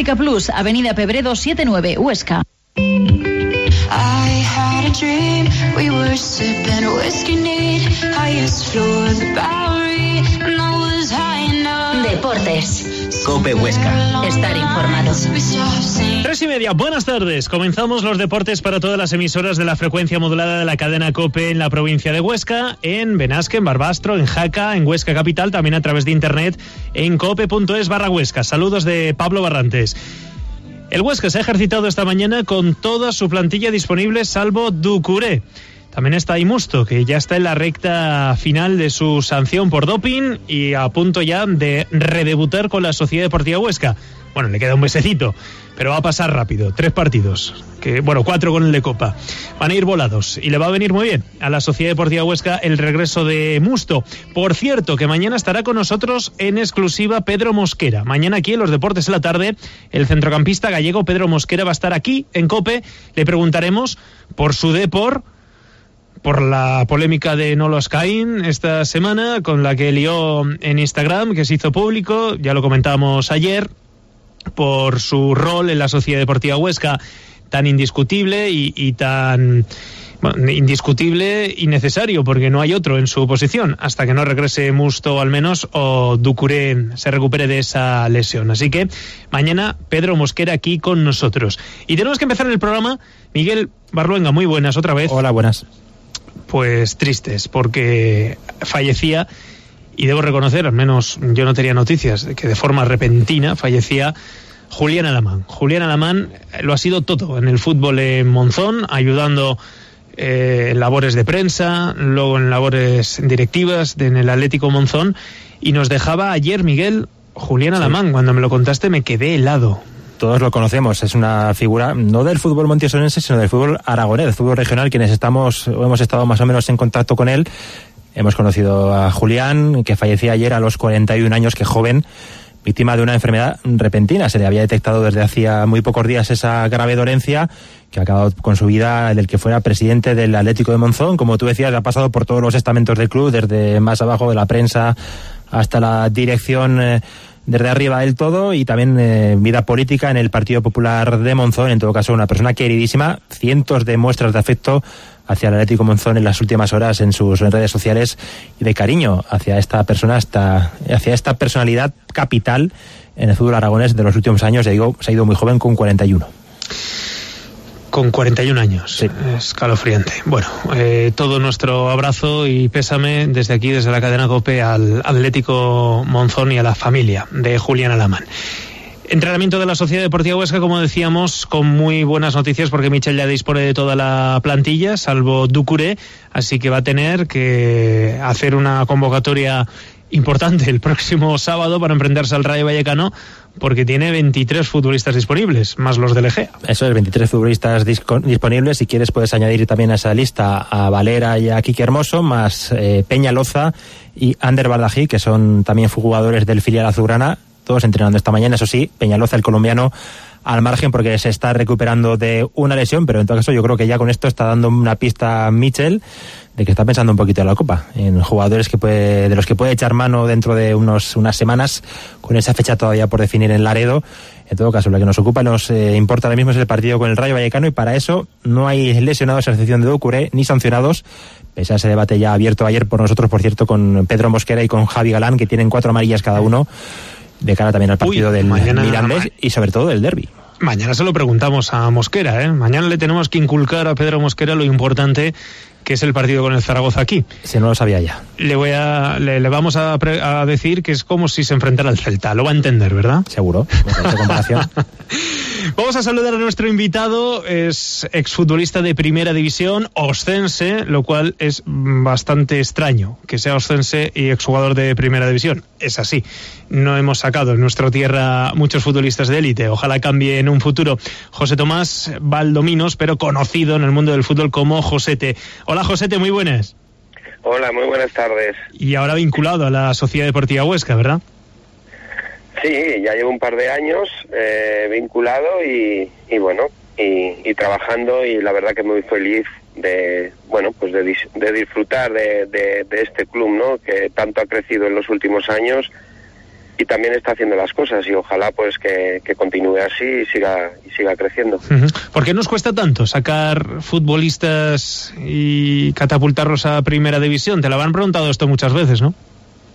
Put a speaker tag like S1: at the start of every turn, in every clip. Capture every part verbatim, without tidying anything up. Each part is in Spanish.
S1: Óptica Plus, Avenida Pebredo setenta y nueve, Huesca. Deportes.
S2: COPE Huesca.
S1: Estar informado.
S3: Tres y media, buenas tardes. Comenzamos los deportes para todas las emisoras de la frecuencia modulada de la cadena COPE en la provincia de Huesca, en Benasque, en Barbastro, en Jaca, en Huesca Capital, también a través de internet en cope.es barra Huesca. Saludos de Pablo Barrantes. El Huesca se ha ejercitado esta mañana con toda su plantilla disponible salvo Ducuré. También está Imusto, que ya está en la recta final de su sanción por doping y a punto ya de redebutar con la Sociedad Deportiva Huesca. Bueno, le queda un mesecito, pero va a pasar rápido. Tres partidos, que bueno, cuatro con el de Copa. Van a ir volados y le va a venir muy bien a la Sociedad Deportiva Huesca el regreso de Musto. Por cierto, que mañana estará con nosotros en exclusiva Pedro Mosquera. Mañana aquí en los Deportes en la Tarde, el centrocampista gallego Pedro Mosquera va a estar aquí en COPE. Le preguntaremos por su depor, por la polémica de Nolo Ascaín esta semana, con la que lió en Instagram, que se hizo público, ya lo comentábamos ayer, por su rol en la Sociedad Deportiva Huesca, tan indiscutible y, y tan... Bueno, indiscutible y necesario, porque no hay otro en su posición, hasta que no regrese Musto al menos, o Ducuré se recupere de esa lesión. Así que mañana Pedro Mosquera aquí con nosotros. Y tenemos que empezar el programa. Miguel Barluenga, muy buenas otra vez.
S4: Hola, buenas.
S3: Pues tristes, porque fallecía, y debo reconocer, al menos yo no tenía noticias, de que de forma repentina fallecía Julián Alamán. Julián Alamán lo ha sido todo en el fútbol en Monzón, ayudando eh, en labores de prensa, luego en labores directivas en el Atlético Monzón, y nos dejaba ayer, Miguel, Julián Alamán. Sí. Cuando me lo contaste me quedé helado.
S4: Todos lo conocemos, es una figura no del fútbol montiosonense, sino del fútbol aragonés, del fútbol regional, quienes estamos o hemos estado más o menos en contacto con él. Hemos conocido a Julián, que fallecía ayer a los cuarenta y un años, que joven, víctima de una enfermedad repentina. Se le había detectado desde hacía muy pocos días esa grave dolencia que ha acabado con su vida, del que fuera presidente del Atlético de Monzón. Como tú decías, ha pasado por todos los estamentos del club, desde más abajo de la prensa hasta la dirección, eh, desde arriba del todo, y también eh, vida política en el Partido Popular de Monzón. En todo caso, una persona queridísima, cientos de muestras de afecto hacia el Atlético Monzón en las últimas horas en sus redes sociales, y de cariño hacia esta persona, hasta, hacia esta personalidad capital en el fútbol aragonés de los últimos años. Ya digo, se ha ido muy joven, con cuarenta y uno.
S3: Con cuarenta y un años,
S4: sí.
S3: Escalofriante. Bueno, eh, todo nuestro abrazo y pésame desde aquí, desde la cadena COPE, al Atlético Monzón y a la familia de Julián Alamán. Entrenamiento de la Sociedad Deportiva Huesca, como decíamos, con muy buenas noticias, porque Michel ya dispone de toda la plantilla, salvo Ducuré, así que va a tener que hacer una convocatoria importante el próximo sábado para enfrentarse al Rayo Vallecano, porque tiene veintitrés futbolistas disponibles, más los del Egea.
S4: Eso es, veintitrés futbolistas disco, disponibles. Si quieres puedes añadir también a esa lista a Valera y a Quique Hermoso, más eh, Peña Loza y Ander Bardají, que son también jugadores del filial azulgrana, todos entrenando esta mañana. Eso sí, Peñaloza, el colombiano, al margen, porque se está recuperando de una lesión, pero en todo caso yo creo que ya con esto está dando una pista a Michel de que está pensando un poquito en la Copa, en jugadores que puede, de los que puede echar mano dentro de unos unas semanas, con esa fecha todavía por definir en Laredo. En todo caso, lo que nos ocupa y nos eh, importa ahora mismo es el partido con el Rayo Vallecano, y para eso no hay lesionados a excepción de Ducuré, ni sancionados, pese a ese debate ya abierto ayer por nosotros, por cierto, con Pedro Mosquera y con Javi Galán, que tienen cuatro amarillas cada uno, de cara también al partido Uy, del mañana, Mirandés y sobre todo del derbi.
S3: Mañana se lo preguntamos a Mosquera, ¿eh? Mañana le tenemos que inculcar a Pedro Mosquera lo importante que es el partido con el Zaragoza aquí.
S4: Si no lo sabía ya.
S3: Le voy a le, le vamos a, pre, a decir que es como si se enfrentara al Celta. Lo va a entender, ¿verdad?
S4: Seguro. Esa comparación.
S3: Vamos a saludar a nuestro invitado. Es exfutbolista de Primera División, oscense, lo cual es bastante extraño que sea oscense y exjugador de Primera División. Es así. No hemos sacado en nuestra tierra muchos futbolistas de élite. Ojalá cambie en un futuro. José Tomás Valdominos, pero conocido en el mundo del fútbol como Josete. Hola, Josete, muy buenas.
S5: Hola, muy buenas tardes.
S3: Y ahora vinculado a la Sociedad Deportiva Huesca, ¿verdad?
S5: Sí, ya llevo un par de años eh, vinculado y, y bueno, y, y trabajando, y la verdad que muy feliz de, bueno, pues de, de disfrutar de, de, de este club, ¿no? Que tanto ha crecido en los últimos años y también está haciendo las cosas, y ojalá pues que, que continúe así y siga y siga creciendo.
S3: Uh-huh. ¿Por qué nos cuesta tanto sacar futbolistas y catapultarlos a primera división? Te lo habrán preguntado esto muchas veces, ¿no?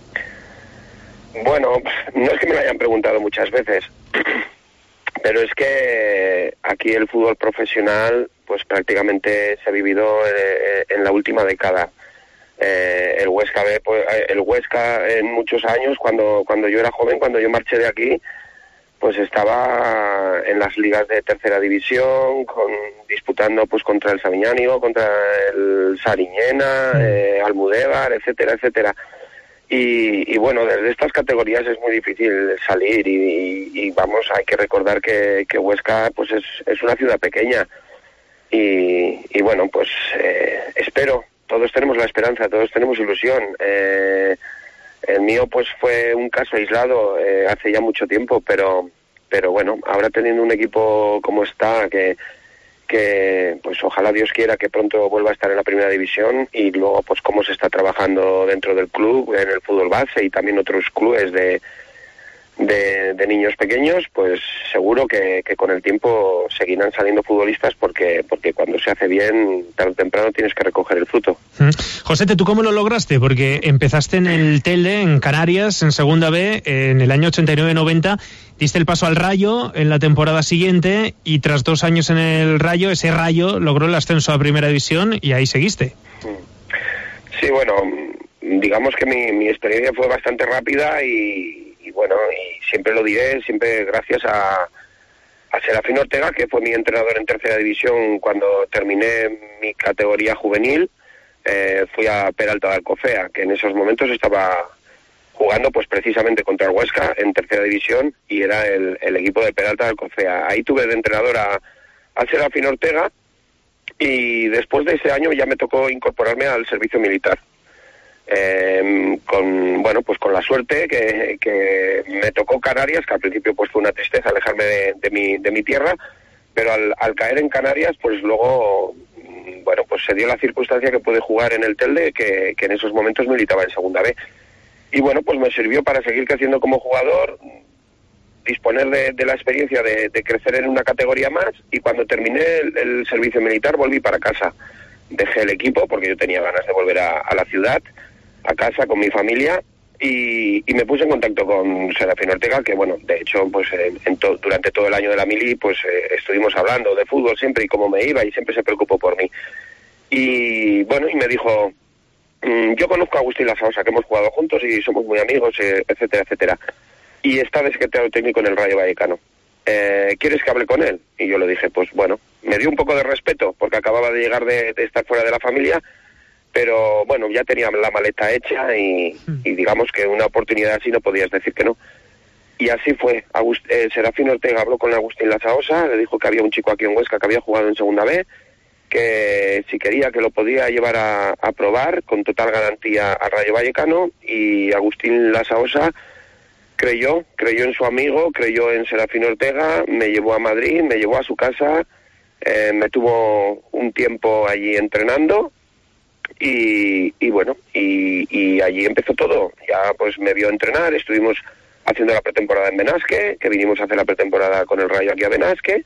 S5: Bueno, no es que me lo hayan preguntado muchas veces, pero es que aquí el fútbol profesional pues prácticamente se ha vivido en, en la última década. Eh, el Huesca B, pues, el Huesca en muchos años, cuando cuando yo era joven, cuando yo marché de aquí, pues estaba en las ligas de tercera división, con, disputando pues contra el Sabiñánigo, contra el Sariñena, eh, Almudévar, etcétera, etcétera. Y, y bueno, desde estas categorías es muy difícil salir y, y, y vamos, hay que recordar que, que Huesca pues es, es una ciudad pequeña y, y bueno, pues eh, espero. Todos tenemos la esperanza, todos tenemos ilusión. Eh, el mío pues fue un caso aislado eh, hace ya mucho tiempo, pero pero bueno, ahora teniendo un equipo como está, que que pues ojalá Dios quiera que pronto vuelva a estar en la primera división, y luego pues cómo se está trabajando dentro del club, en el fútbol base y también otros clubes de De, de niños pequeños, pues seguro que, que con el tiempo seguirán saliendo futbolistas, porque porque cuando se hace bien, tarde o temprano tienes que recoger el fruto.
S3: Mm. Josete, ¿tú cómo lo lograste? Porque empezaste en el Telde, en Canarias, en Segunda B, en el año ochenta y nueve noventa, diste el paso al Rayo en la temporada siguiente, y tras dos años en el Rayo, ese Rayo logró el ascenso a Primera División y ahí seguiste.
S5: Sí, bueno, digamos que mi, mi experiencia fue bastante rápida y Y bueno, y siempre lo diré, siempre gracias a, a Serafín Ortega, que fue mi entrenador en tercera división cuando terminé mi categoría juvenil. Eh, fui a Peralta de Alcofea, que en esos momentos estaba jugando pues precisamente contra el Huesca en tercera división, y era el, el equipo de Peralta de Alcofea. Ahí tuve de entrenador a, a Serafín Ortega, y después de ese año ya me tocó incorporarme al servicio militar. Eh, con bueno pues con la suerte que, que me tocó Canarias, que al principio pues fue una tristeza alejarme de, de mi de mi tierra, pero al, al caer en Canarias pues luego bueno pues se dio la circunstancia que pude jugar en el Telde, que, que en esos momentos militaba en Segunda B, y bueno pues me sirvió para seguir creciendo como jugador, disponer de, de la experiencia de, de crecer en una categoría más, y cuando terminé el, el servicio militar volví para casa. Dejé el equipo porque yo tenía ganas de volver a, a la ciudad, a casa con mi familia, y, y me puse en contacto con Serafín Ortega, que bueno, de hecho pues en, en to, durante todo el año de la mili pues eh, estuvimos hablando de fútbol siempre y cómo me iba, y siempre se preocupó por mí. Y bueno, y me dijo, mmm, yo conozco a Agustín Lasaosa, que hemos jugado juntos y somos muy amigos, eh, etcétera, etcétera, y está de secretario técnico en el Rayo Vallecano. Eh, ¿Quieres que hable con él? Y yo le dije, pues bueno, me dio un poco de respeto porque acababa de llegar de, de estar fuera de la familia, pero bueno, ya tenía la maleta hecha y, y digamos que una oportunidad así no podías decir que no. Y así fue. Agust eh, Serafín Ortega habló con Agustín Lasaosa, le dijo que había un chico aquí en Huesca que había jugado en Segunda B, que si quería que lo podía llevar a, a probar con total garantía al Rayo Vallecano, y Agustín Lasaosa creyó, creyó en su amigo, creyó en Serafín Ortega, me llevó a Madrid, me llevó a su casa, eh, me tuvo un tiempo allí entrenando. Y, y bueno, y, y allí empezó todo. Ya pues me vio entrenar, estuvimos haciendo la pretemporada en Benasque, que vinimos a hacer la pretemporada con el Rayo aquí a Benasque,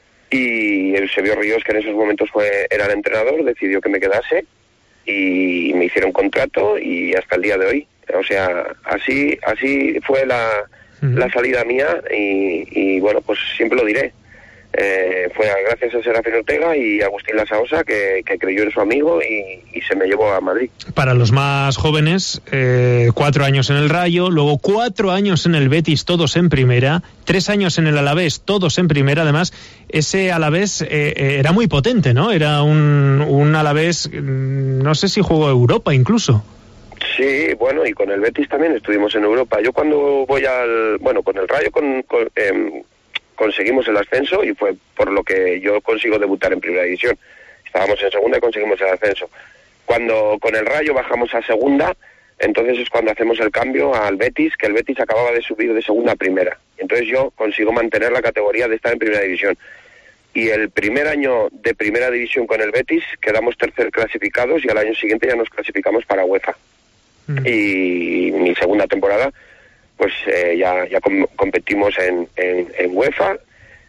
S5: y Eusebio Ríos, que en esos momentos fue era el entrenador, decidió que me quedase y me hicieron contrato, y hasta el día de hoy. O sea, así así fue la, uh-huh. la salida mía, y, y bueno, pues siempre lo diré. Eh, fue gracias a Serafín Ortega y Agustín Lasaosa, que, que creyó en su amigo y, y se me llevó a Madrid.
S3: Para los más jóvenes, eh, cuatro años en el Rayo, luego cuatro años en el Betis, todos en primera, tres años en el Alavés, todos en primera. Además, ese Alavés eh, era muy potente, ¿no? Era un, un Alavés, no sé si jugó Europa incluso.
S5: Sí, bueno, y con el Betis también estuvimos en Europa. Yo cuando voy al... Bueno, con el Rayo con... con eh, conseguimos el ascenso, y fue por lo que yo consigo debutar en primera división. Estábamos en segunda y conseguimos el ascenso. Cuando con el Rayo bajamos a segunda, entonces es cuando hacemos el cambio al Betis, que el Betis acababa de subir de segunda a primera. Entonces yo consigo mantener la categoría de estar en primera división. Y el primer año de primera división con el Betis quedamos tercer clasificados, y al año siguiente ya nos clasificamos para UEFA. Mm. Y mi segunda temporada pues eh, ya, ya com- competimos en, en, en UEFA,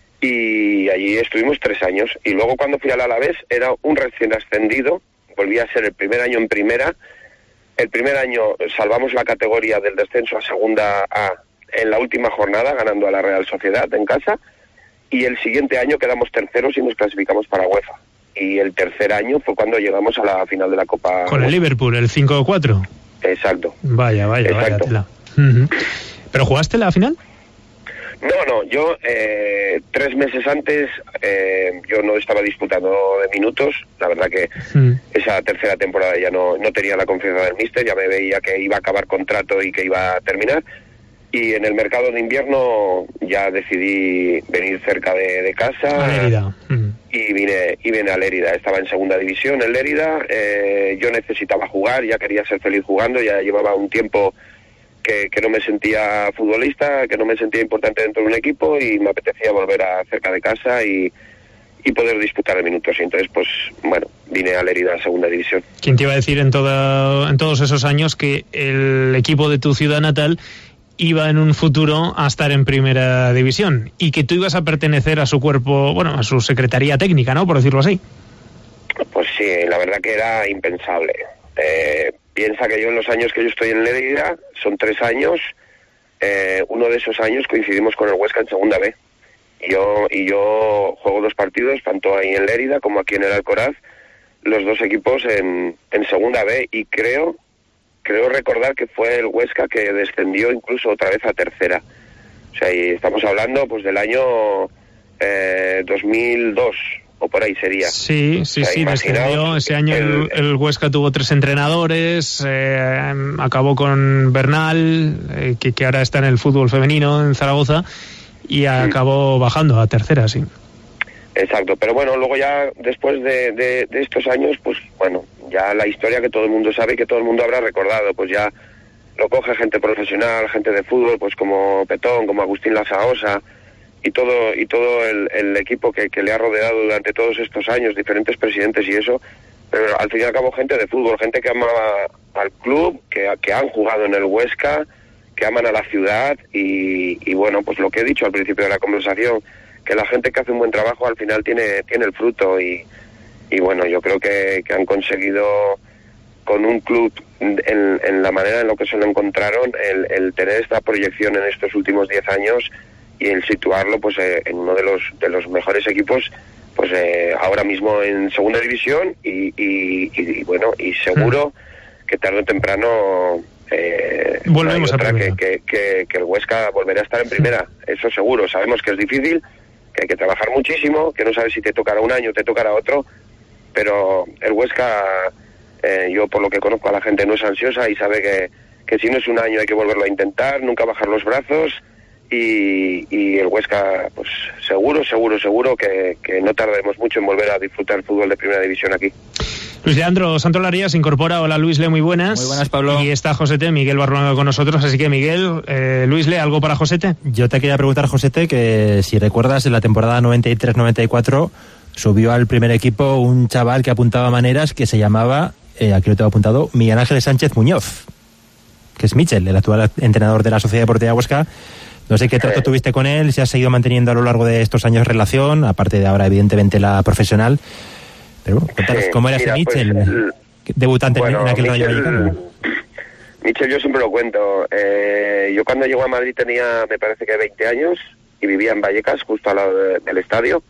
S5: y allí estuvimos tres años. Y luego cuando fui al Alavés era un recién ascendido, volví a ser el primer año en primera. El primer año salvamos la categoría del descenso a segunda A en la última jornada, ganando a la Real Sociedad en casa, y el siguiente año quedamos terceros y nos clasificamos para UEFA. Y el tercer año fue cuando llegamos a la final de la Copa.
S3: Con el Liverpool, el cinco cuatro.
S5: Exacto.
S3: Vaya, vaya,
S5: Exacto.
S3: vaya tela. Uh-huh. ¿Pero jugaste la final?
S5: No, no, yo eh, tres meses antes eh, yo no estaba disputando de minutos. La verdad que uh-huh. esa tercera temporada ya no, no tenía la confianza del míster, ya me veía que iba a acabar contrato y que iba a terminar. Y en el mercado de invierno ya decidí venir cerca de, de casa.
S3: A Lérida. Uh-huh.
S5: Y vine, y vine a Lérida. Estaba en segunda división en Lérida. Eh, yo necesitaba jugar, ya quería ser feliz jugando, ya llevaba un tiempo que, que no me sentía futbolista, que no me sentía importante dentro de un equipo, y me apetecía volver a cerca de casa y, y poder disputar de minutos. Y entonces, pues, bueno, vine a Lérida a segunda división.
S3: ¿Quién te iba a decir en, toda, en todos esos años que el equipo de tu ciudad natal iba en un futuro a estar en primera división y que tú ibas a pertenecer a su cuerpo, bueno, a su secretaría técnica, ¿no?, por decirlo así?
S5: Pues sí, la verdad que era impensable. Eh, piensa que yo en los años que yo estoy en Lérida, son tres años, eh, uno de esos años coincidimos con el Huesca en segunda B. Y yo, y yo juego dos partidos, tanto ahí en Lérida como aquí en el Alcoraz, los dos equipos en, en segunda B, y creo... Creo recordar que fue el Huesca que descendió incluso otra vez a tercera. O sea, y estamos hablando pues del año eh, dos mil dos, o por ahí sería.
S3: Sí, sí,
S5: o sea,
S3: sí, descendió. Ese año el, el Huesca tuvo tres entrenadores, eh, acabó con Bernal, eh, que, que ahora está en el fútbol femenino en Zaragoza, y acabó mm. bajando a tercera, sí.
S5: Exacto, pero bueno, luego ya después de, de, de estos años, pues bueno, ya la historia que todo el mundo sabe y que todo el mundo habrá recordado, pues ya lo coge gente profesional, gente de fútbol, pues como Petón, como Agustín Lasaosa, y todo y todo el, el equipo que, que le ha rodeado durante todos estos años, diferentes presidentes y eso, pero al fin y al cabo gente de fútbol, gente que ama al club, que, que han jugado en el Huesca, que aman a la ciudad, y, y bueno, pues lo que he dicho al principio de la conversación, que la gente que hace un buen trabajo al final tiene tiene el fruto, y, y bueno, yo creo que, que han conseguido con un club en, en la manera en lo que se lo encontraron, el, el tener esta proyección en estos últimos diez años y el situarlo pues eh, en uno de los de los mejores equipos pues eh, ahora mismo en segunda división, y, y, y, y bueno, y seguro que tarde o temprano eh,
S3: volvemos
S5: no hay otra
S3: a
S5: que, que, que, que el Huesca volverá a estar en primera. Eso seguro. Sabemos que es difícil, que hay que trabajar muchísimo, que no sabes si te tocará un año o te tocará otro, pero el Huesca, eh, yo por lo que conozco a la gente, no es ansiosa y sabe que, que si no es un año hay que volverlo a intentar, nunca bajar los brazos, y, y el Huesca, pues seguro, seguro, seguro que, que no tardaremos mucho en volver a disfrutar el fútbol de primera división aquí.
S3: Luis Leandro Santolaría se incorpora. Hola, Luis Le, muy buenas.
S4: Muy buenas, Pablo.
S3: Y está Josete, Miguel Barruanga con nosotros, así que Miguel, eh, Luis Le, ¿algo para Josete?
S4: Yo te quería preguntar, Josete, que si recuerdas, en la temporada noventa y tres noventa y cuatro subió al primer equipo un chaval que apuntaba maneras, que se llamaba, eh, aquí lo tengo apuntado, Miguel Ángel Sánchez Muñoz, que es Michel, el actual entrenador de la Sociedad Deportiva Huesca. No sé qué trato tuviste con él, si has seguido manteniendo a lo largo de estos años relación, aparte de ahora evidentemente la profesional. Pero bueno, cuéntanos, ¿cómo era ese Michel, pues, el, debutante bueno, en aquel Rayo Vallecano?
S5: Michel, yo siempre lo cuento. Eh, yo cuando llego a Madrid tenía, me parece que veinte años, y vivía en Vallecas, justo al lado de, del estadio.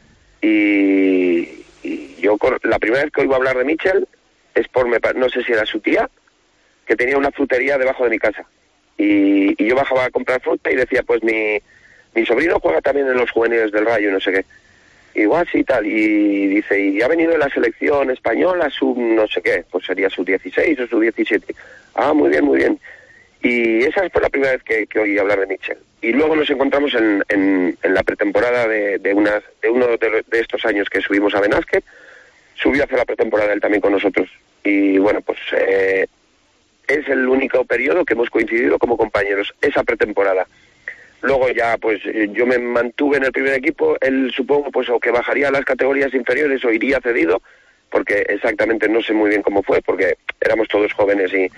S5: Y, y yo, la primera vez que oigo hablar de Michel es por, no sé si era su tía, que tenía una frutería debajo de mi casa. Y, y yo bajaba a comprar fruta y decía, pues mi, mi sobrino juega también en los juveniles del Rayo, no sé qué. Igual sí, tal, y dice, y ha venido de la selección española, sub no sé qué, pues sería sub dieciséis o sub diecisiete. Ah, muy bien, muy bien. Y esa fue la primera vez que, que oí hablar de Michel. Y luego nos encontramos en, en, en la pretemporada de, de, una, de uno de, de estos años que subimos a Benasque. Subió a hacer la pretemporada él también con nosotros. Y bueno, pues eh, es el único periodo que hemos coincidido como compañeros, esa pretemporada. Luego ya, pues, yo me mantuve en el primer equipo, él supongo, pues, o que bajaría a las categorías inferiores o iría cedido, porque exactamente no sé muy bien cómo fue, porque éramos todos jóvenes y,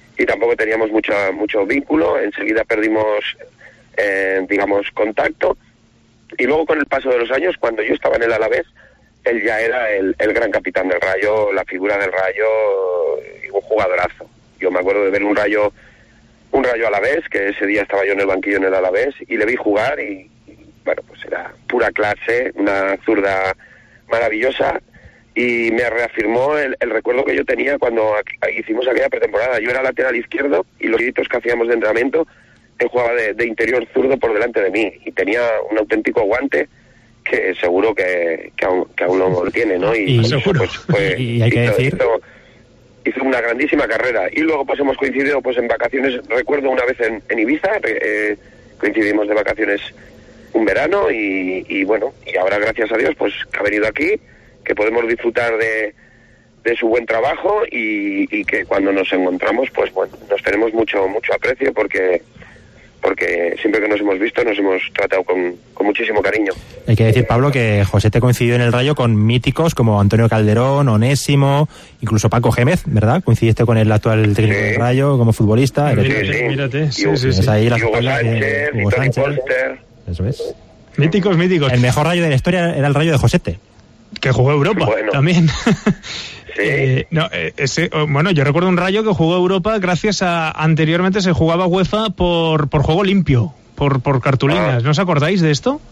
S5: y tampoco teníamos mucho, mucho vínculo. Enseguida perdimos, eh, digamos, contacto. Y luego con el paso de los años, cuando yo estaba en el Alavés, él ya era el, el gran capitán del Rayo, la figura del Rayo, y un jugadorazo. Yo me acuerdo de ver un Rayo, un Rayo Alavés, que ese día estaba yo en el banquillo en el Alavés, y le vi jugar y, y bueno, pues era pura clase, una zurda maravillosa, y me reafirmó el, el recuerdo que yo tenía cuando aquí, hicimos aquella pretemporada. Yo era lateral izquierdo y los gritos que hacíamos de entrenamiento, él jugaba de, de interior zurdo por delante de mí y tenía un auténtico guante que seguro que, que, aún, que aún no lo tiene, ¿no? Y,
S4: y,
S5: eso, pues, fue,
S4: y, y hay que
S5: hizo,
S4: decir...
S5: hizo, hizo una grandísima carrera. Y luego pues hemos coincidido pues en vacaciones, recuerdo una vez en, en Ibiza, eh, coincidimos de vacaciones un verano y, y bueno, y ahora gracias a Dios pues que ha venido aquí, que podemos disfrutar de, de su buen trabajo y, y que cuando nos encontramos pues bueno, nos tenemos mucho mucho aprecio porque porque siempre que nos hemos visto nos hemos tratado con, con muchísimo cariño.
S4: Hay que decir, Pablo, que José te coincidió en el Rayo con míticos como Antonio Calderón, Onésimo, incluso Paco Gémez, ¿verdad? Coincidiste con el actual técnico sí. del Rayo como futbolista.
S3: Sí, sí, sí. Mírate. Sí, sí, sí.
S4: Ahí las
S5: Hugo Sánchez, de Hugo Sánchez. Polster.
S4: Eso es.
S3: Míticos, míticos.
S4: El mejor Rayo de la historia era el Rayo de Josete.
S3: Que jugó Europa bueno. también.
S5: Sí.
S3: Eh, no, eh, ese, bueno, yo recuerdo un Rayo que jugó Europa gracias a... Anteriormente se jugaba UEFA por, por juego limpio, por, por cartulinas. Ah. ¿No os acordáis de esto?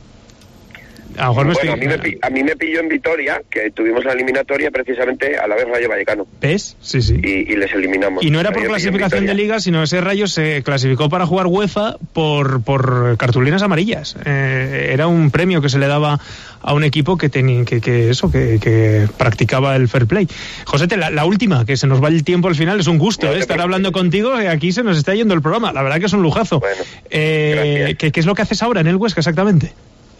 S3: A lo mejor
S5: bueno,
S3: estoy...
S5: a, mí me, a mí me pilló en Vitoria, que tuvimos la eliminatoria precisamente a la vez Rayo Vallecano.
S3: ¿Ves? Sí, sí.
S5: Y, y les eliminamos.
S3: Y no era por clasificación de liga, sino ese Rayo se clasificó para jugar UEFA por, por cartulinas amarillas. Eh, era un premio que se le daba a un equipo que tenía que, que eso que, que practicaba el fair play. Josete, la, la última, que se nos va el tiempo al final, es un gusto no, eh, estar hablando contigo, eh, aquí se nos está yendo el programa, la verdad que es un lujazo.
S5: Bueno,
S3: eh, ¿qué, ¿Qué es lo que haces ahora en el Huesca exactamente?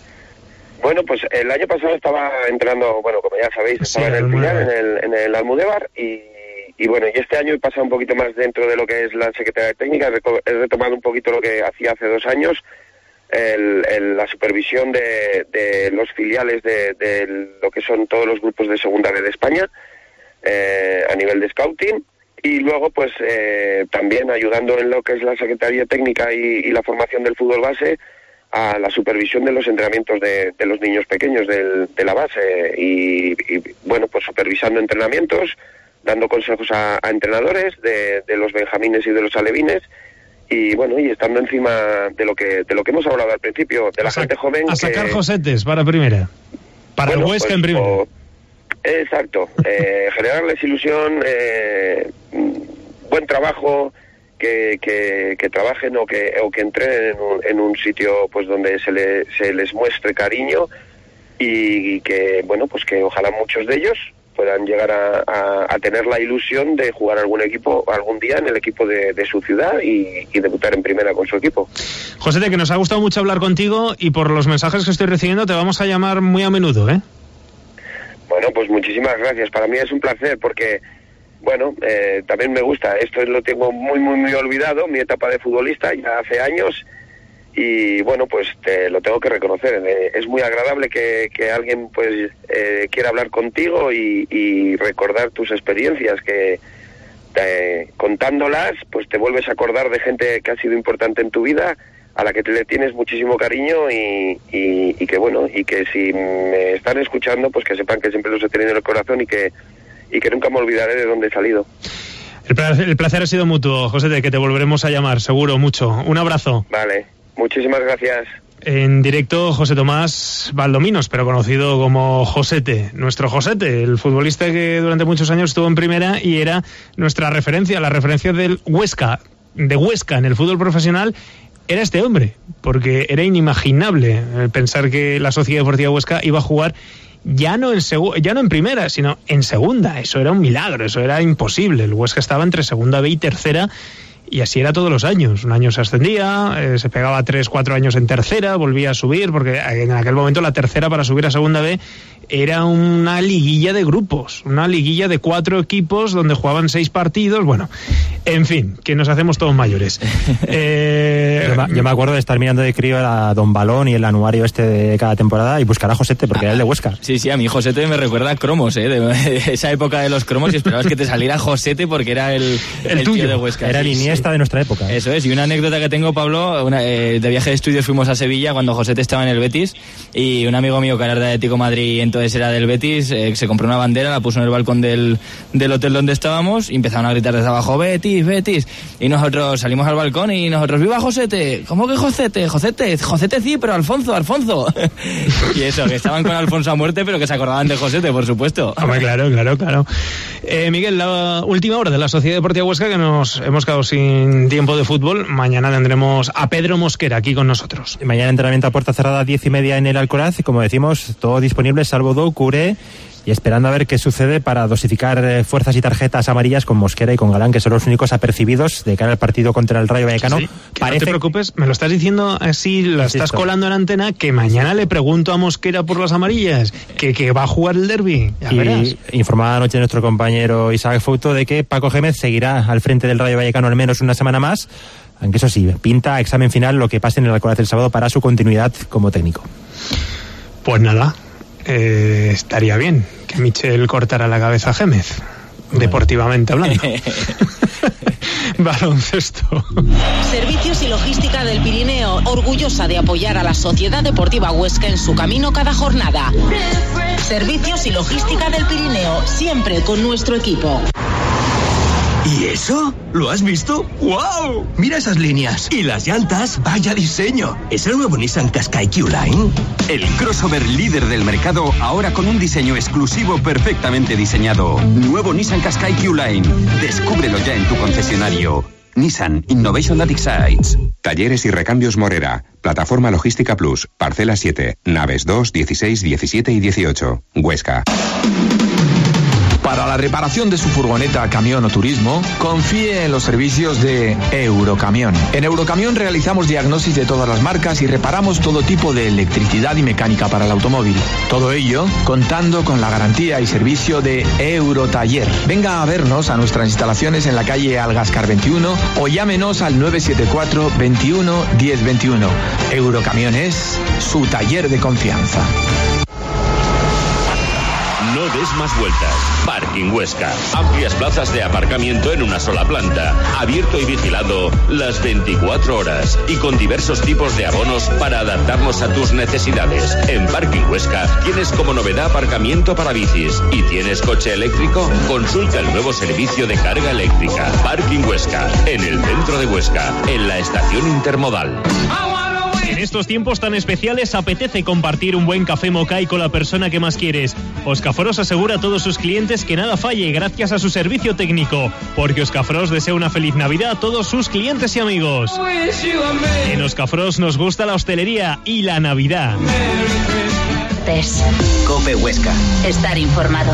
S5: Bueno, pues el año pasado estaba entrenando, bueno, como ya sabéis, estaba sí, en el filial, en el, en el Almudévar, y, y bueno, y este año he pasado un poquito más dentro de lo que es la Secretaría Técnica, he retomado un poquito lo que hacía hace dos años, el, el, la supervisión de, de los filiales de, de lo que son todos los grupos de Segunda B de España, eh, a nivel de scouting, y luego pues eh, también ayudando en lo que es la Secretaría Técnica y, y la formación del fútbol base, a la supervisión de los entrenamientos de, de los niños pequeños del, de la base y, y bueno, pues supervisando entrenamientos, dando consejos a, a entrenadores de, de los benjamines y de los alevines y bueno, y estando encima de lo que de lo que hemos hablado al principio, de la gente joven.
S3: A sacar que, josetes para primera, para bueno, el Huesca pues, en primera. O,
S5: exacto, eh, generarles ilusión, eh, buen trabajo, Que, que, que trabajen o que o que entrenen en un, en un sitio pues donde se, le, se les muestre cariño y, y que bueno pues que ojalá muchos de ellos puedan llegar a, a, a tener la ilusión de jugar algún equipo algún día en el equipo de, de su ciudad y, y debutar en primera con su equipo.
S3: José, que nos ha gustado mucho hablar contigo y por los mensajes que estoy recibiendo te vamos a llamar muy a menudo, ¿eh?
S5: Bueno, pues muchísimas gracias, para mí es un placer porque bueno, eh, también me gusta, esto lo tengo muy, muy, muy olvidado, mi etapa de futbolista ya hace años y bueno, pues te lo tengo que reconocer, eh, es muy agradable que, que alguien pues eh, quiera hablar contigo y, y recordar tus experiencias, que te, contándolas pues te vuelves a acordar de gente que ha sido importante en tu vida, a la que te le tienes muchísimo cariño y, y, y que bueno, y que si me están escuchando pues que sepan que siempre los he tenido en el corazón y que y que nunca me olvidaré de dónde he salido.
S3: El placer, el placer ha sido mutuo, José, de que te volveremos a llamar, seguro, mucho. Un abrazo.
S5: Vale, muchísimas gracias.
S3: En directo, José Tomás Valdominos, pero conocido como Josete, nuestro Josete, el futbolista que durante muchos años estuvo en primera y era nuestra referencia, la referencia del Huesca, de Huesca en el fútbol profesional, era este hombre, porque era inimaginable pensar que la Sociedad Deportiva Huesca iba a jugar ya no en segu- ya no en primera, sino en segunda. Eso era un milagro, eso era imposible. El Huesca estaba entre segunda B y tercera y así era todos los años. Un año se ascendía, eh, se pegaba tres, cuatro años en tercera, volvía a subir, porque en aquel momento la tercera para subir a segunda B era una liguilla de grupos, una liguilla de cuatro equipos donde jugaban seis partidos. Bueno, En fin, que nos hacemos todos mayores. eh...
S4: yo, me, yo me acuerdo de estar mirando de crío a Don Balón y el anuario este de cada temporada y buscar a Josete, porque ah, era el de Huesca.
S2: Sí, sí, a mí Josete me recuerda a cromos, ¿eh? De, de esa época de los cromos, y esperabas que te saliera Josete porque era el,
S3: el,
S2: el
S3: tuyo
S2: tío de Huesca.
S4: Era el Iniesta sí. de nuestra época.
S2: Eso es, y una anécdota que tengo, Pablo, una, eh, de viaje de estudios fuimos a Sevilla cuando Josete estaba en el Betis, y un amigo mío que era de Atlético de Madrid y entonces era del Betis, eh, se compró una bandera, la puso en el balcón del, del hotel donde estábamos y empezaron a gritar desde abajo, Betis, Betis. Y nosotros salimos al balcón y nosotros, ¡viva Josete! ¿Cómo que Josete? Josete, Josete sí, pero Alfonso, Alfonso. Y eso, que estaban con Alfonso a muerte, pero que se acordaban de Josete, por supuesto.
S3: Hombre, claro, claro, claro. Eh, Miguel, la última hora de la Sociedad Deportiva Huesca, que nos hemos quedado sin tiempo de fútbol. Mañana tendremos a Pedro Mosquera aquí con nosotros.
S4: Mañana entrenamiento a puerta cerrada, diez y media en el Alcoraz, y como decimos, todo disponible, salvo Do, Curé, y esperando a ver qué sucede para dosificar eh, fuerzas y tarjetas amarillas con Mosquera y con Galán, que son los únicos apercibidos de cara al partido contra el Rayo Vallecano.
S3: Sí, Parece... No te preocupes, me lo estás diciendo así, lo estás Insisto. colando en la antena, que mañana le pregunto a Mosquera por las amarillas, que, que va a jugar el derbi. Ya
S4: y
S3: verás.
S4: Informaba anoche nuestro compañero Isaac Fouto de que Paco Gémez seguirá al frente del Rayo Vallecano al menos una semana más, aunque eso sí, pinta examen final lo que pase en el Alcoraz el sábado para su continuidad como técnico.
S3: Pues nada, eh, estaría bien que Michel cortara la cabeza a Gémez, bueno. deportivamente hablando. Baloncesto.
S6: Servicios y Logística del Pirineo, orgullosa de apoyar a la Sociedad Deportiva Huesca en su camino cada jornada. Servicios y Logística del Pirineo, siempre con nuestro equipo.
S7: ¿Y eso? ¿Lo has visto? ¡Wow! Mira esas líneas. Y las llantas, vaya diseño. ¿Es el nuevo Nissan Qashqai Q-Line?
S8: El crossover líder del mercado, ahora con un diseño exclusivo perfectamente diseñado. Nuevo Nissan Qashqai Q-Line. Descúbrelo ya en tu concesionario. Nissan Innovation That Excites.
S9: Talleres y recambios Morera. Plataforma Logística Plus. Parcela siete. Naves dos, dieciséis, diecisiete y dieciocho. Huesca.
S10: Para la reparación de su furgoneta, camión o turismo, confíe en los servicios de Eurocamión. En Eurocamión realizamos diagnosis de todas las marcas y reparamos todo tipo de electricidad y mecánica para el automóvil. Todo ello contando con la garantía y servicio de Eurotaller. Venga a vernos a nuestras instalaciones en la calle Algascar veintiuno o llámenos al nueve siete cuatro, veintiuno, diez veintiuno. Eurocamión es su taller de confianza.
S11: No des más vueltas. Parking Huesca. Amplias plazas de aparcamiento en una sola planta. Abierto y vigilado las veinticuatro horas. Y con diversos tipos de abonos para adaptarnos a tus necesidades. En Parking Huesca tienes como novedad aparcamiento para bicis. ¿Y tienes coche eléctrico? Consulta el nuevo servicio de carga eléctrica. Parking Huesca. En el centro de Huesca. En la estación intermodal.
S3: En estos tiempos tan especiales apetece compartir un buen café Mocay con la persona que más quieres. Oscafros asegura a todos sus clientes que nada falle gracias a su servicio técnico, porque Oscafros desea una feliz Navidad a todos sus clientes y amigos. En Oscafros nos gusta la hostelería y la Navidad.
S1: Cope Huesca. Estar informado.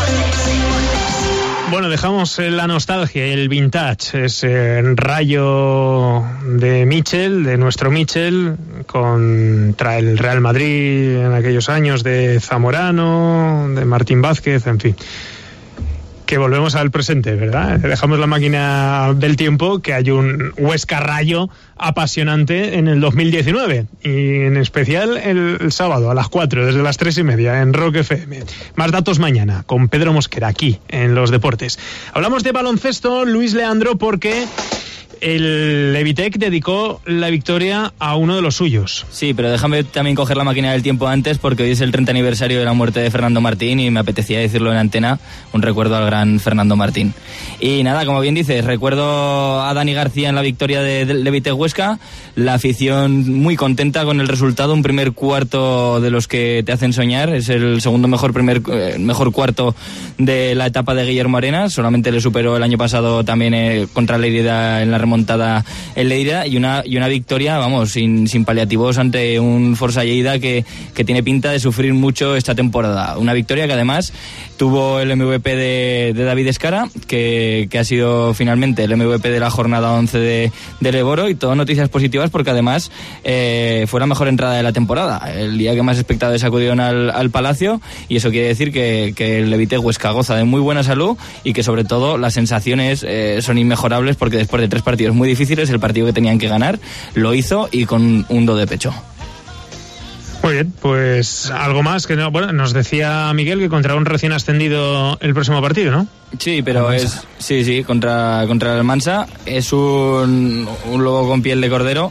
S3: Bueno, dejamos la nostalgia, el vintage, ese rayo de Michel, de nuestro Michel, contra el Real Madrid en aquellos años de Zamorano, de Martín Vázquez, en fin. Que volvemos al presente, ¿verdad? Dejamos la máquina del tiempo, que hay un Huesca Rayo apasionante en el dos mil diecinueve, y en especial el, el sábado a las cuatro, desde las tres y media en Rock F M. Más datos mañana con Pedro Mosquera aquí en Los Deportes. Hablamos de baloncesto, Luis Leandro, porque el Levitec dedicó la victoria a uno de los suyos.
S2: Sí, pero déjame también coger la máquina del tiempo antes, porque hoy es el treinta aniversario de la muerte de Fernando Martín y me apetecía decirlo en antena, un recuerdo al gran Fernando Martín. Y nada, como bien dices, recuerdo a Dani García en la victoria de Levitec Huesca, la afición muy contenta con el resultado, un primer cuarto de los que te hacen soñar, es el segundo mejor primer eh, mejor cuarto de la etapa de Guillermo Arenas, solamente le superó el año pasado también eh, contra la herida en la remontada remontada en Lleida y una y una victoria, vamos, sin, sin paliativos ante un Forza Lleida que, que tiene pinta de sufrir mucho esta temporada. Una victoria que además tuvo el M V P de, de David Escara, que, que ha sido finalmente el M V P de la jornada once de, de Leboro, y todo noticias positivas porque además eh, fue la mejor entrada de la temporada, el día que más espectadores acudieron al, al Palacio, y eso quiere decir que, que el Levitec Huesca goza de muy buena salud y que sobre todo las sensaciones eh, son inmejorables, porque después de tres partidos muy difíciles, el partido que tenían que ganar lo hizo y con un do de pecho.
S3: Muy bien, pues algo más que no. Bueno, nos decía Miguel que contra un recién ascendido el próximo partido, ¿no?
S2: Sí, pero es sí, sí, contra contra el Almansa. Es un, un lobo con piel de cordero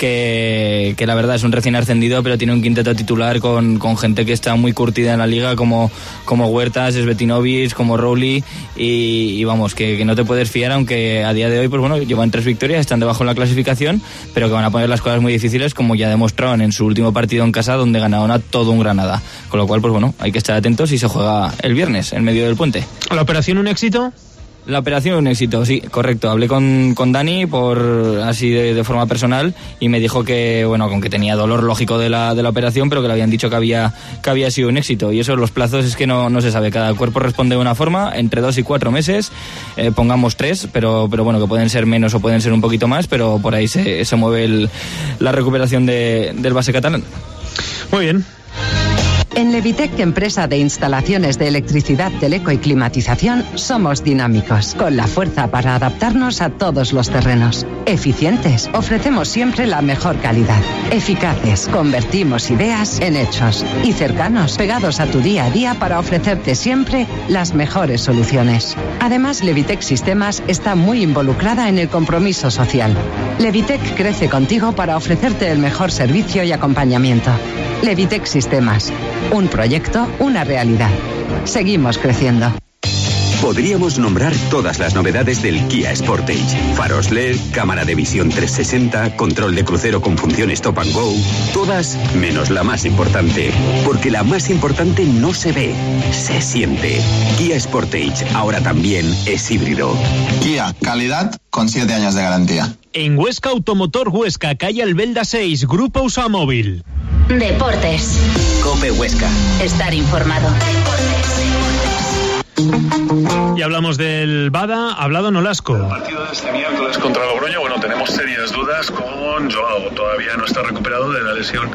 S2: que, que la verdad es un recién ascendido, pero tiene un quinteto titular con, con gente que está muy curtida en la liga, como, como Huertas, Svetinovic, como Rowley, y, y vamos, que, que no te puedes fiar, aunque a día de hoy, pues bueno, llevan tres victorias, están debajo en la clasificación, pero que van a poner las cosas muy difíciles, como ya demostraron en su último partido en casa, donde ganaron a todo un Granada. Con lo cual, pues bueno, hay que estar atentos y se juega el viernes, en medio del puente.
S3: ¿La operación un éxito?
S2: La operación un éxito, sí, correcto. Hablé con, con Dani por así de, de forma personal y me dijo que, bueno, con que tenía dolor lógico de la, de la operación, pero que le habían dicho que había, que había sido un éxito. Y eso, los plazos es que no, no se sabe. Cada cuerpo responde de una forma, entre dos y cuatro meses, eh, pongamos tres, pero, pero bueno, que pueden ser menos o pueden ser un poquito más, pero por ahí se, se mueve el, la recuperación de, del base catalán.
S3: Muy bien.
S12: En Levitec, empresa de instalaciones de electricidad, teleco y climatización, somos dinámicos, con la fuerza para adaptarnos a todos los terrenos. Eficientes, ofrecemos siempre la mejor calidad. Eficaces, convertimos ideas en hechos. Y cercanos, pegados a tu día a día para ofrecerte siempre las mejores soluciones. Además, Levitec Sistemas está muy involucrada en el compromiso social. Levitec crece contigo para ofrecerte el mejor servicio y acompañamiento. Levitec Sistemas. Un proyecto, una realidad. Seguimos creciendo.
S8: Podríamos nombrar todas las novedades del Kia Sportage. Faros L E D, cámara de visión trescientos sesenta, control de crucero con función Stop and Go. Todas menos la más importante. Porque la más importante no se ve, se siente. Kia Sportage ahora también es híbrido.
S13: Kia, calidad con siete años de garantía.
S3: En Huesca, Automotor Huesca, calle Albelda seis, Grupo Usamóvil.
S1: Deportes.
S14: COPE Huesca.
S1: Estar informado.
S3: Y hablamos del Bada, hablado Nolasco.
S15: El partido de este miércoles contra Logroño, bueno, tenemos serias dudas con Joao. Todavía no está recuperado de la lesión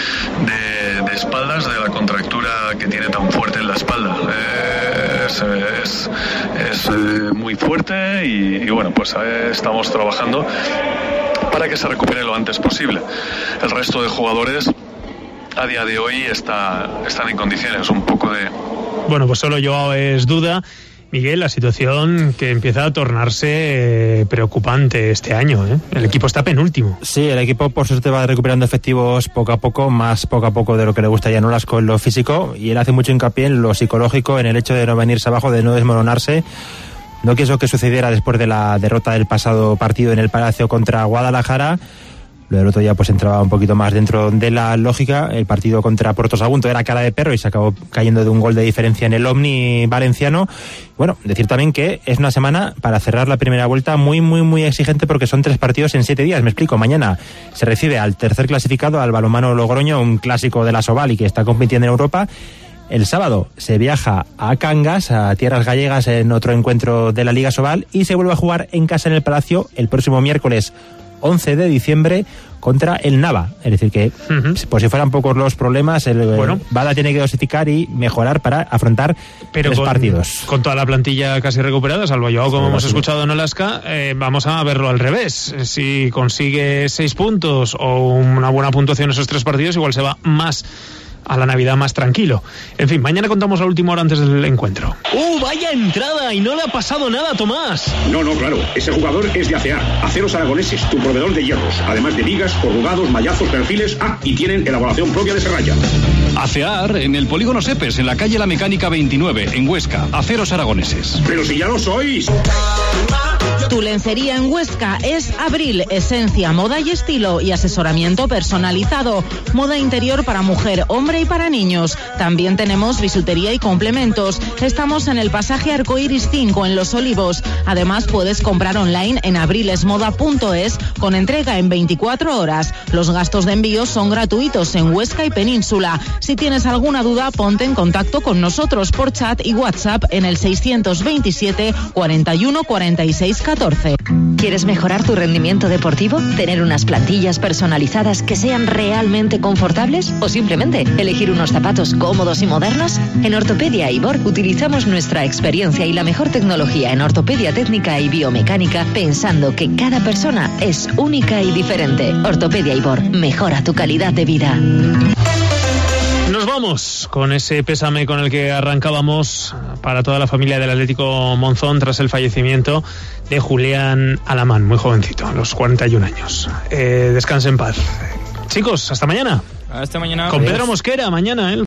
S15: de, de espaldas, de la contractura que tiene tan fuerte en la espalda. Eh, es es, es eh, muy fuerte y, y bueno, pues eh, estamos trabajando para que se recupere lo antes posible. El resto de jugadores a día de hoy está, están en condiciones un poco de...
S3: Bueno, pues solo Joao es duda. Miguel, la situación que empieza a tornarse eh, preocupante este año, ¿eh? El equipo está penúltimo.
S4: Sí, el equipo por suerte va recuperando efectivos poco a poco, más poco a poco de lo que le gustaría a Nolasco en lo físico, y él hace mucho hincapié en lo psicológico, en el hecho de no venirse abajo, de no desmoronarse. No quiso que sucediera después de la derrota del pasado partido en el Palacio contra Guadalajara. Lo del otro día pues entraba un poquito más dentro de la lógica. El partido contra Porto Sagunto era cara de perro y se acabó cayendo de un gol de diferencia en el Omni valenciano. Bueno, decir también que es una semana para cerrar la primera vuelta muy, muy, muy exigente, porque son tres partidos en siete días. Me explico, mañana se recibe al tercer clasificado, al balonmano Logroño, un clásico de la Soval y que está compitiendo en Europa. El sábado se viaja a Cangas, a tierras gallegas, en otro encuentro de la Liga Sobal, y se vuelve a jugar en casa en el Palacio el próximo miércoles once de diciembre contra el Nava. Es decir que, uh-huh. por si fueran pocos los problemas, el bueno. Bada tiene que dosificar y mejorar para afrontar
S3: Pero
S4: tres
S3: con,
S4: partidos.
S3: Con toda la plantilla casi recuperada, salvo yo, como sí, hemos sí. escuchado en Alaska, eh, vamos a verlo al revés. Si consigue seis puntos o una buena puntuación en esos tres partidos, igual se va más a la Navidad más tranquilo. En fin, mañana contamos la última hora antes del encuentro. ¡Uh, vaya entrada! Y no le ha pasado nada a Tomás.
S16: No, no, claro. Ese jugador es de A C A, Aceros Aragoneses, tu proveedor de hierros. Además de vigas, corrugados, mallazos, perfiles. Ah, y tienen elaboración propia de serralla.
S17: ACEAR en el polígono Sepes, en la calle La Mecánica veintinueve, en Huesca. Aceros Aragoneses.
S16: Pero si ya lo sois.
S6: Tu lencería en Huesca es Abril, esencia, moda y estilo y asesoramiento personalizado. Moda interior para mujer, hombre y para niños. También tenemos bisutería y complementos. Estamos en el pasaje Arcoiris cinco en Los Olivos. Además puedes comprar online en abrilesmoda punto es con entrega en veinticuatro horas. Los gastos de envío son gratuitos en Huesca y Península. Si tienes alguna duda, ponte en contacto con nosotros por chat y WhatsApp en el seiscientos veintisiete cuarenta y uno cuarenta y seis catorce.
S14: ¿Quieres mejorar tu rendimiento deportivo? ¿Tener unas plantillas personalizadas que sean realmente confortables? ¿O simplemente elegir unos zapatos cómodos y modernos? En Ortopedia Ibor utilizamos nuestra experiencia y la mejor tecnología en ortopedia técnica y biomecánica, pensando que cada persona es única y diferente. Ortopedia Ibor, mejora tu calidad de vida.
S3: Nos vamos con ese pésame con el que arrancábamos para toda la familia del Atlético Monzón tras el fallecimiento de Julián Alamán, muy jovencito, a los cuarenta y un años. Eh, descanse en paz. Chicos, hasta mañana.
S2: Hasta mañana.
S3: Con Pedro Mosquera, mañana, ¿eh?